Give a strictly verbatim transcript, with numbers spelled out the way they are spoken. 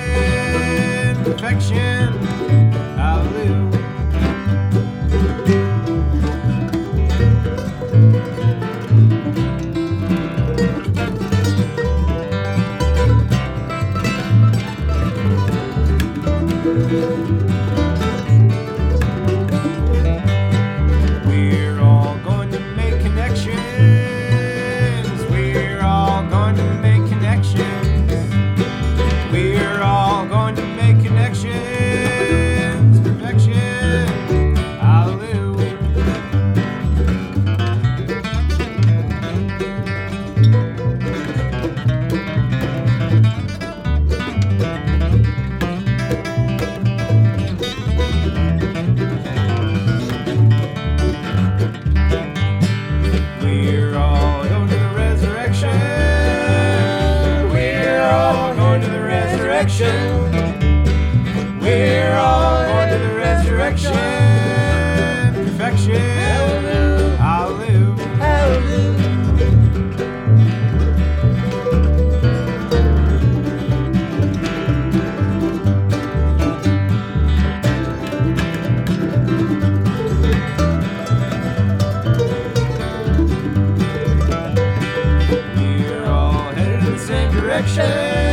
perfection, hallelujah. We're all going to make connections. We're all going to make connections. We're all going to make connections. Perfection, hallelujah. We're all going to the resurrection. We're all going to the resurrection. We're all going to the resurrection. Perfection, hallelujah. We're all headed in the same direction.